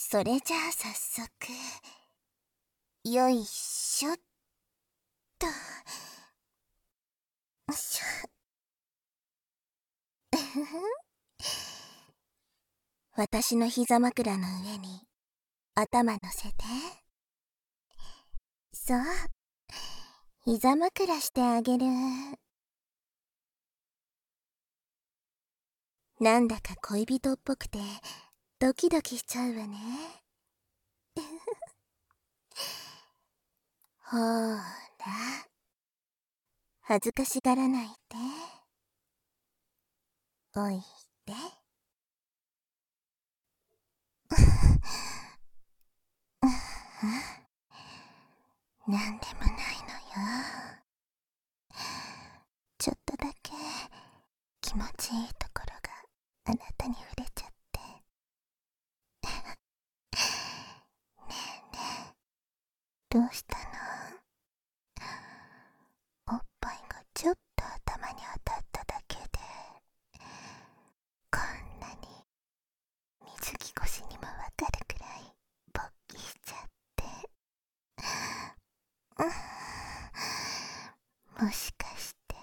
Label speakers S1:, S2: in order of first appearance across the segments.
S1: それじゃあ早速、よいしょっと。よいしょ。私の膝枕の上に頭乗せて。そう、膝枕してあげる。なんだか恋人っぽくてドキドキしちゃうわね。ほーら、恥ずかしがらないで。おいで。なんでもないのよ。ちょっとだけ気持ちいいところがあなたに触れちゃって。ねえねえ、どうしたの？おっぱいがちょっと頭に当たっただけでこんなに水着越しにもわかるくらい勃起しちゃって。もしかして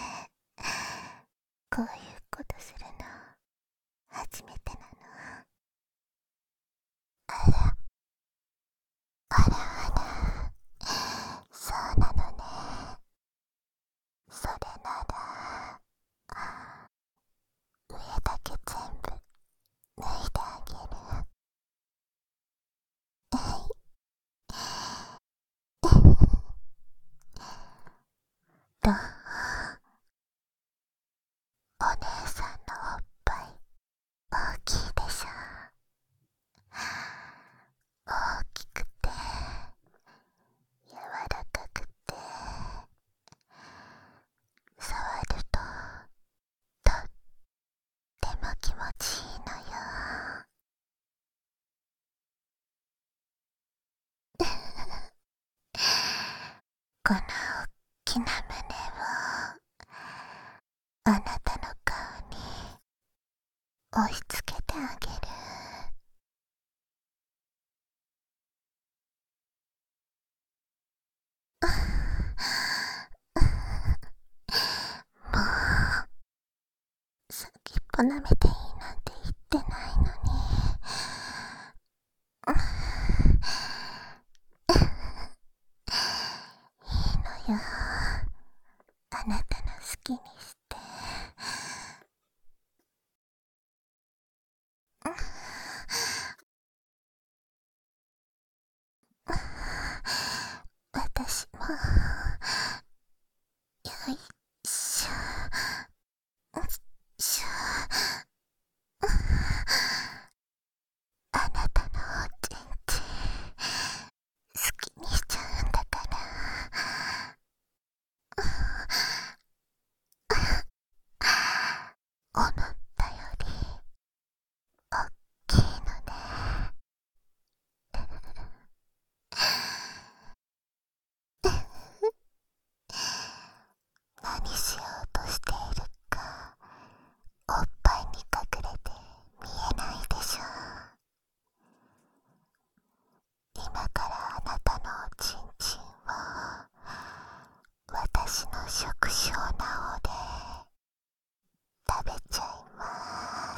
S1: こういうことするの初めてなの？あらあらあら、そうなのね。それなら上だけ全部脱いであげる。どう？お姉さんのおっぱい大きいでしょ？大きくて柔らかくて触るととっても気持ちいいのよ。この大きな胸をあなたの顔に押し付けてあげる。もう先っぽ舐めていいなんて言ってないのに。いいのよ、あなたの好きにして。私もよいしょよいしょ。あなたのおちんちん好きにしちゃうんだから。思ったよりおっきいのね。何しようとしているかおっぱいに隠れて見えないでしょ？今からあなたのおちんちんを私の触手なおで食べちゃいます。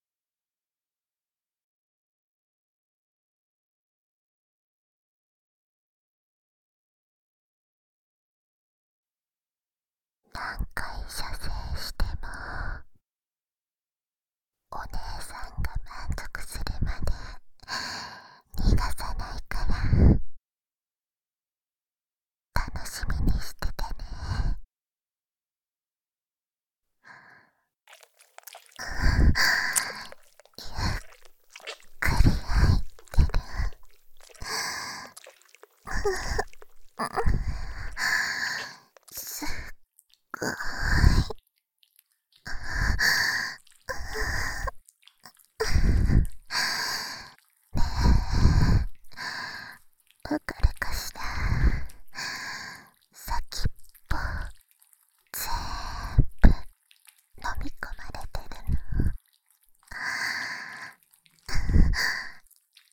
S1: 何回射精してもお姉さんが満足するまで逃がさないから楽しみにしててね。ゆっくり入ってる。すっごい。わかるかしら？先っぽぜーんぶ飲み込まれてるの。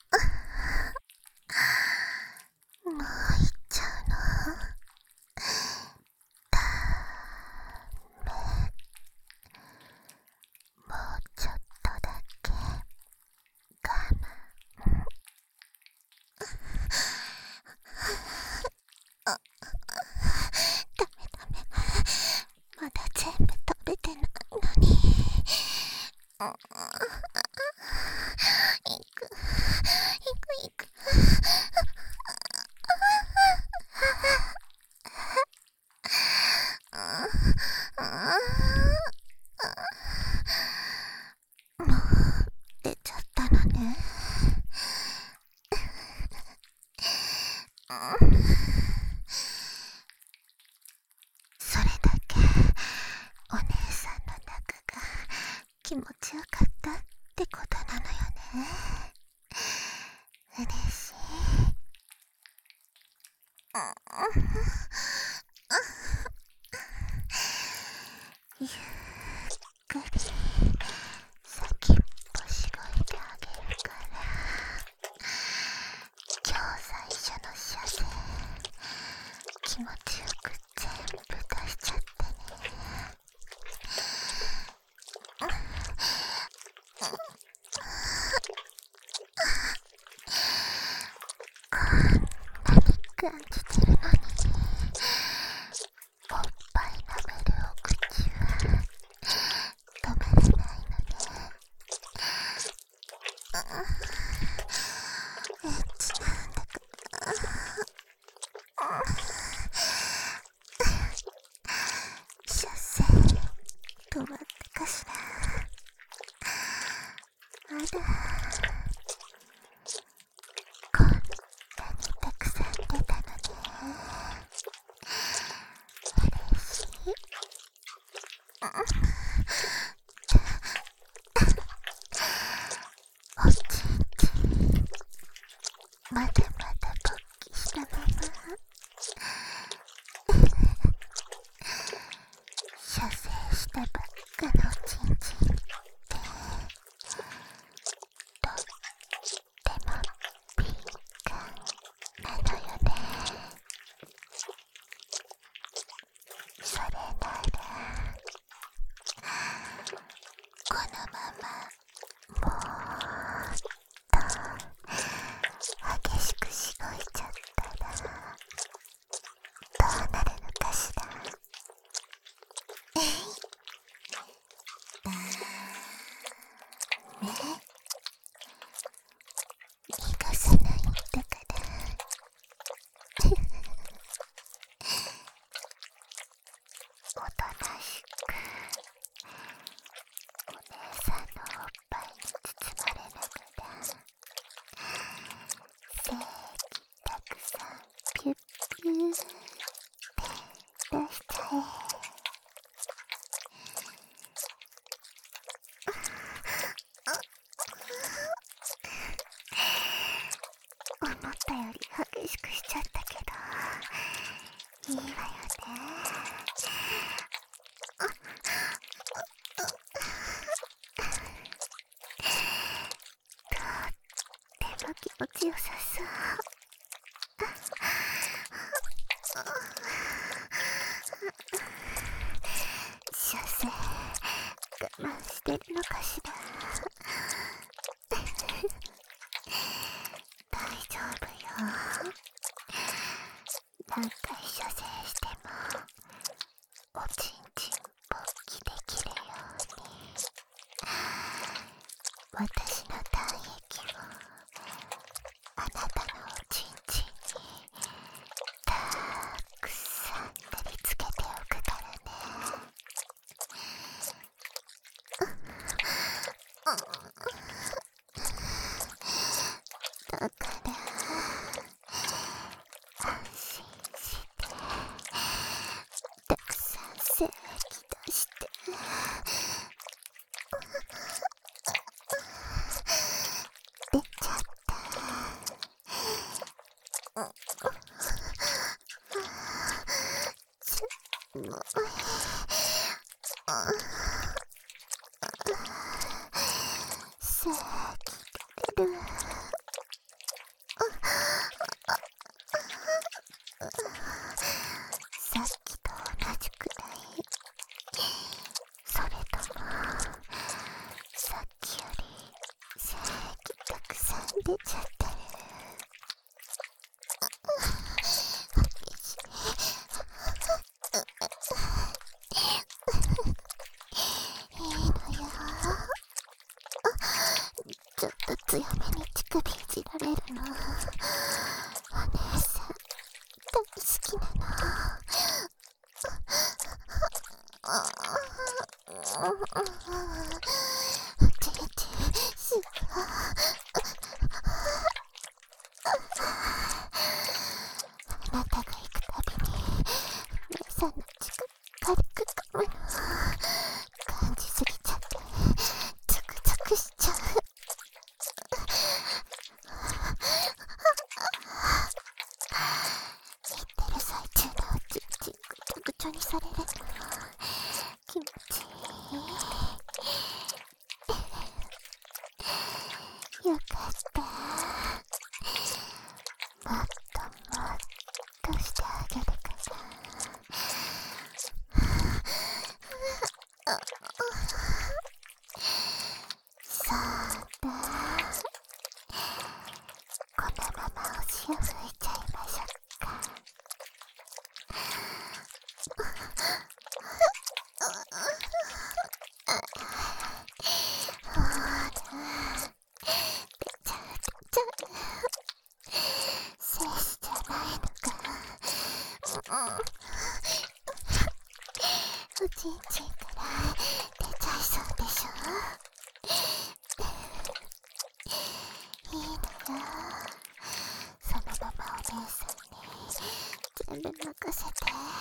S1: それだけお姉さんの中が気持ちよかったってことなのよね。嬉しい。ゆっくり先っぽしごいてあげるから、今日最初の射精気持ちよく全部出しちゃってね。こんなに感じてるのに、おっぱい舐めるお口は止まらないのね。エッチなんだから。射精止まったかしら。あら、こんなにたくさん出たのね。嬉しい。おちんちんまだまだ勃起したまま射精したばっかのおちんちんってとっても敏感なのよね。それならこのままもっと激しくしごいちゃったらどうなるのかしら。逃がさないんだから。おとなしくお姉さんのおっぱいに包まれながら精液たくさんピュッピューって出しちゃえ。思ったより激しくしちゃったけどいいわよね。とっても気持ちよさそう。射精我慢してるのかしら。大丈夫よ。何回射精してもおちんちん勃起できるように私の体液をあなたのおちんちんにたくさん塗りつけておくからね。だから安心してたくさん精液出して出ちゃった。すごい精液出る。さっきと同じくらい、それともさっきより精液たくさん出ちゃってる。激しい。いいのよ。ちょっと強めに乳首いじられるのお姉さん大好きなの。ちんちんすごいされるの気持ちいい。よかった。もっともっとしてあげるから。そうだ。このままお塩吹いちゃいましょうか。ほら、出ちゃう出ちゃう。精子じゃないのか。おちんちんから出ちゃいそうでしょ。いいのよ。そのままお姉さんに全部任せて。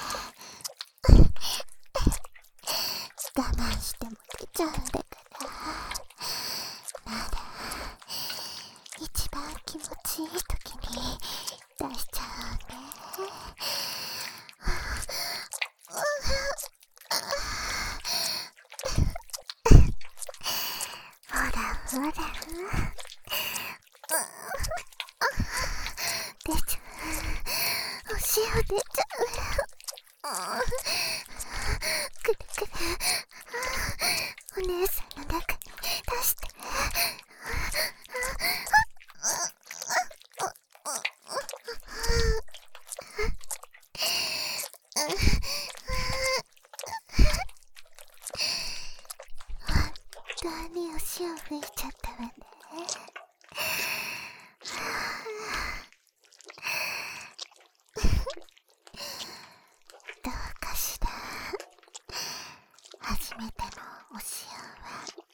S1: 我慢しても出ちゃうんだから。まだ一番気持ちいい時に出しちゃうね。ほらほら。出ちゃう。お塩出ちゃう。くるくる。お姉さんの中に出して。本当にお塩吹いちゃったわね。どうかしら。初めてのお塩は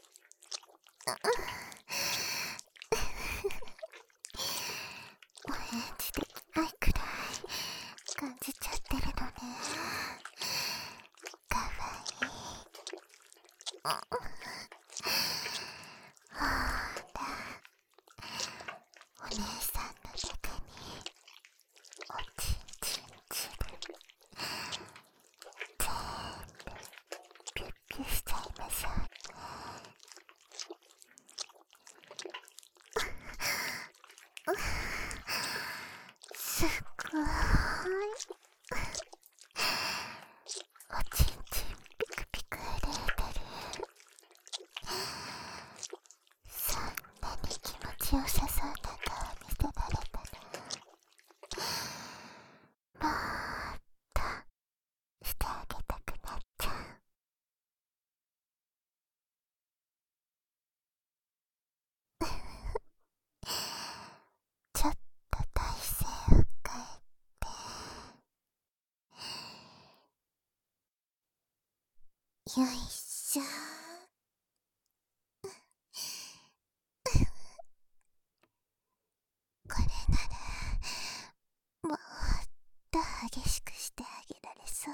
S1: お返事できないくらい感じちゃってるのね。かわいい。ほら、お姉さんの中におちんちん汁全部ピュッピュしちゃいましょうね。すっごーい。おちんちんピクピク震えてる。そんなに気持ちよさそうな顔見せられたら、もっとしてあげたくなっちゃう。ちょっと体勢を変えて。よいしょ。これならもっと激しくしてあげられそう。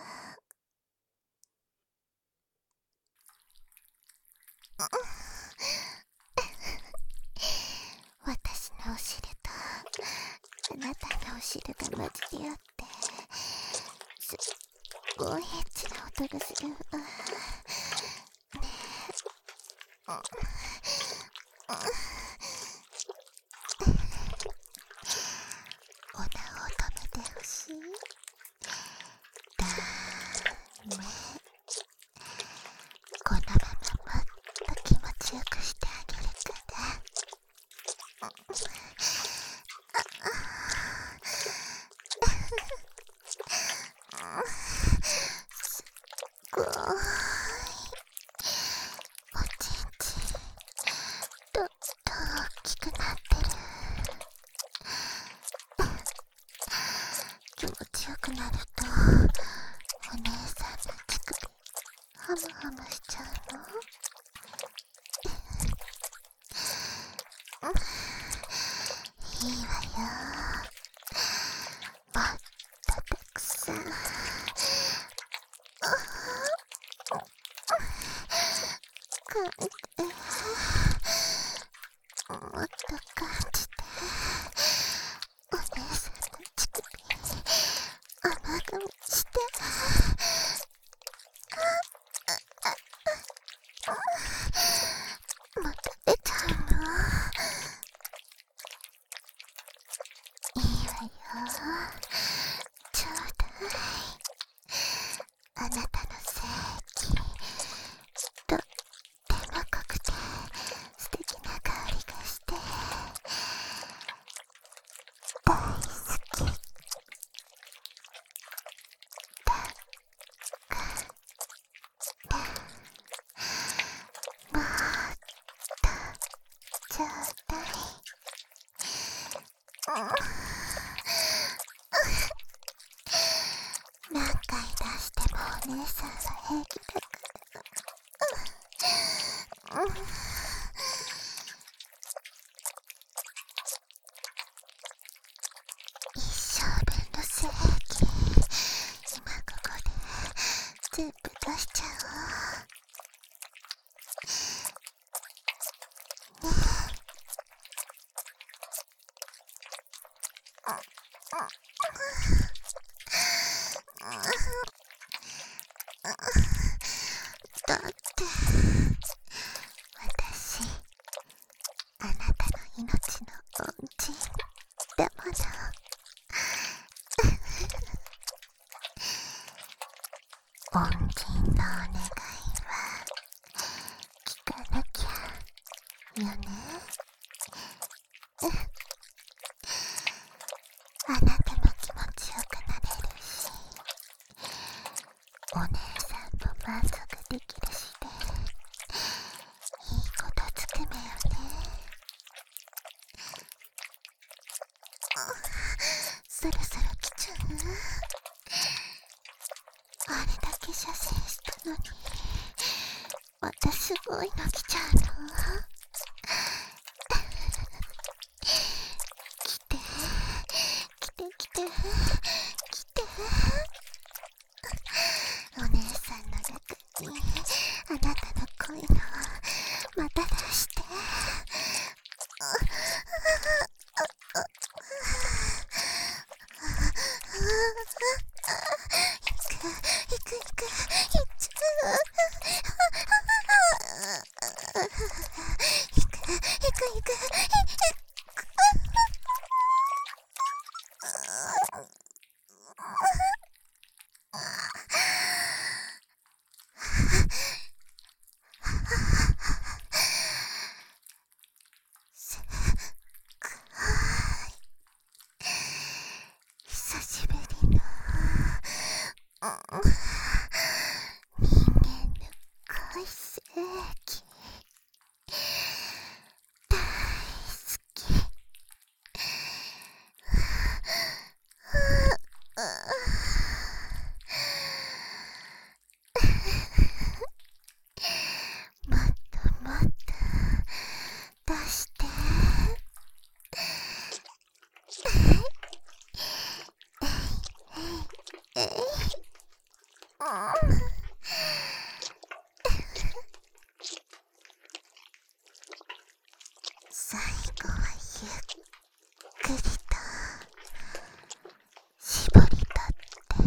S1: 私のお汁とあなたのお汁が混じり合ってすっごいエッチな音がするわ。ねえ。おなを止めてほしい。ダメ。このままもっと気持ちよくしてあげるから。すっごーい。おちんちんどんどん大きくなってる。気持ちよくなるとお姉さんの乳首ハムハムしちゃうの。いいわよ。もっとたくさん。感じて。もっと感じて。お姉さんの乳首甘噛みして。 何回出してもお姉さんは平気だから。一生分の精液、今ここで全部出しちゃおう。ねだって私あなたの命の恩人だもの。恩人のお願いは聞かなきゃよね。あなたも気持ちよくなれるし、お姉さんも満足できるしで、いいことつくめよね。そろそろ来ちゃう？あれだけ射精したのに、またすごいの来ちゃうの？来て、来て来て、来て。お姉さんの中にあなたの恋のまた出して。行く行く行っちゃう。行く行く行く。すっごい久しぶりの人間の恋精液大好き。もっともっと出して。最後はゆっくりと絞り取って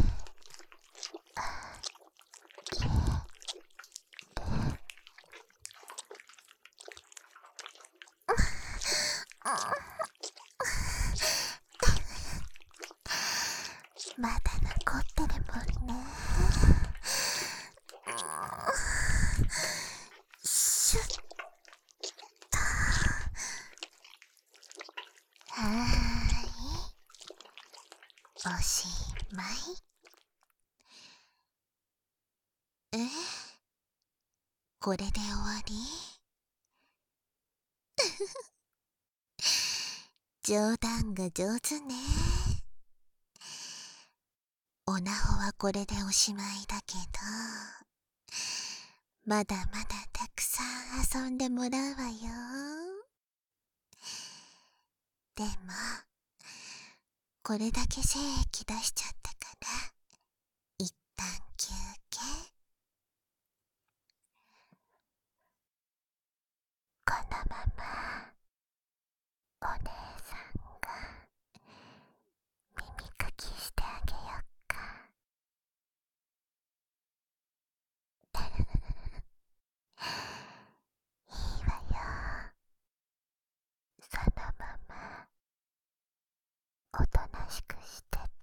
S1: まだ残ってるもんね。シュッと。はーい、おしまい。これで終わり？冗談が上手ね。おなほはこれでおしまいだけど、まだまだたくさん遊んでもらうわよ。でもこれだけ精液出しちゃったから一旦休憩。このままお姉さんが耳かきしてあげよっか。いいわよ。そのままおとなしくしてて。